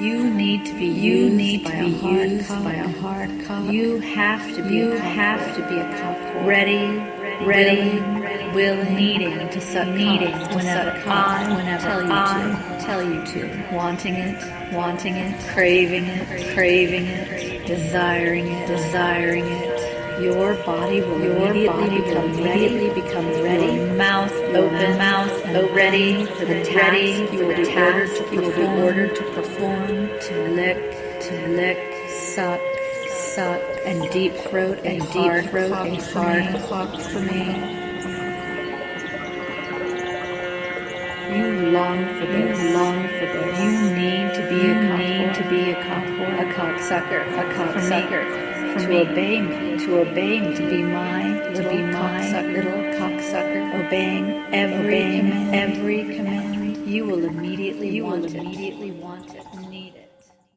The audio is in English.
You need to be used by a hard cock. You have to be a cock. Ready, willing, needing to suck whenever I tell you to. Wanting it, craving it, desiring it. Your body will immediately become ready. Your mouth open, ready for the task. You will be ordered to perform, to lick, suck, and deep throat a hard cock for me. You long for this. You need to be a cocksucker. To obey me, to be my little cocksucker, obeying every command. You will immediately want it.